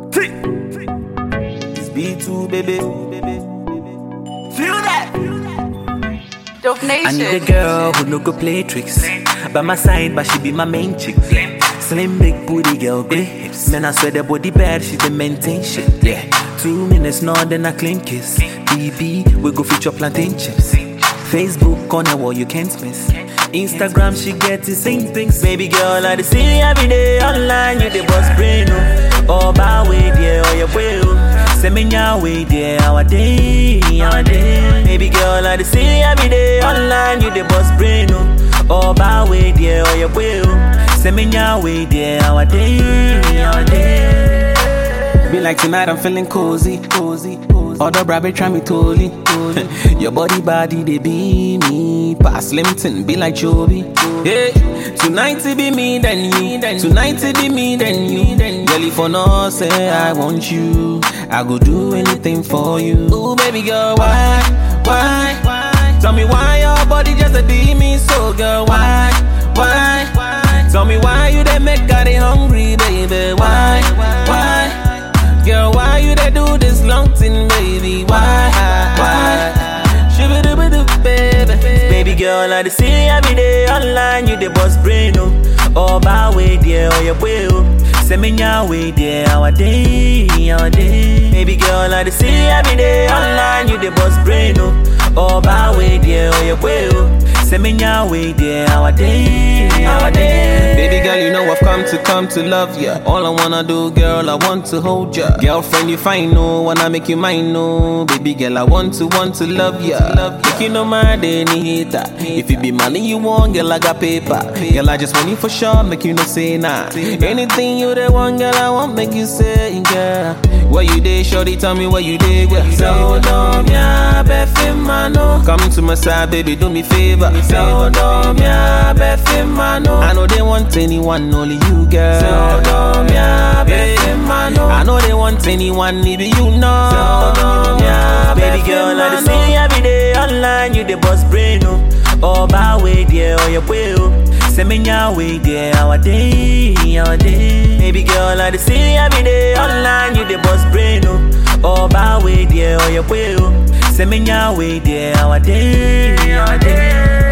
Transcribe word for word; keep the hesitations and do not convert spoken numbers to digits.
It's B two, baby. Feel that? Dope Nation. I need a girl who no go play tricks. By my side, but she be my main chick. Slim, big booty girl, big hips. Man, I swear the body bad, she the maintain shit. Yeah, two minutes, no, then I clean kiss. B B, we go feature plantain chips. Facebook, on the wall, you can't miss. Instagram, she get the same things. Baby girl, I see every day online. You the boss brain, oh. Oh, by way, yeah, oh, your way, oh. Send me your way, yeah, our day, our day. Baby girl, I see every day online. You the boss brain, oh. Oh, by way, yeah, oh, your way, oh. Send me your way, yeah, our day, our day. Be like tonight, I'm feeling cozy, cozy, cozy. Other rabbit try me totally. Your body, body, they be me. Pass Limpton, be like Joby. Hey, tonight it be me, then you. Tonight it be me, then you. Girl, for no say I want you, I go do anything for you. Ooh, baby girl, why, why, why? Tell me why your body just a be me so, girl. Why, why, why? Tell me why you they make God hungry, baby. Why, why? Girl, why you they do this long thing, baby? Why, why? Shibidibidib, baby. Baby girl, I see every day online. You the boss brain, oh. Oh, by way, dear, oh, your way, oh. Send me your way, dear, our day, our day. Baby girl, I see every day online. You the boss brain, oh. Oh, by way, dear, oh, your way, oh. Send me your way, dear, our day, our day. Baby girl, you know I've come to come to love ya. All I wanna do, girl, I want to hold ya. Girlfriend, you fine, no, wanna make you mine, no. Baby girl, I want to, want to love ya. Make you know my day, any hater. If it be money you want, girl, I got paper. Girl, I just want you for sure, make you no say nah. Anything you they want, girl, I want make you say, girl. Where you dey, shorty, tell me where you dey, girl. So dumb, yeah, beffin' mano. Come to my side, baby, do me favor. So dumb, yeah, beffin' mano. I know they want anyone, only you, girl. So dumb, yeah, beffin' mano. I know they want anyone, maybe you know. So dumb, yeah, baby girl, I see every day online. You the boss brain, oh. Oh, by way, dear, oh, your way, oh. Send me your way, dear, our day, our day. Baby girl, I see every day online. You the boss brain, oh. Oh, by way, dear, oh, your way, oh. Send me your way, dear, our day, our day.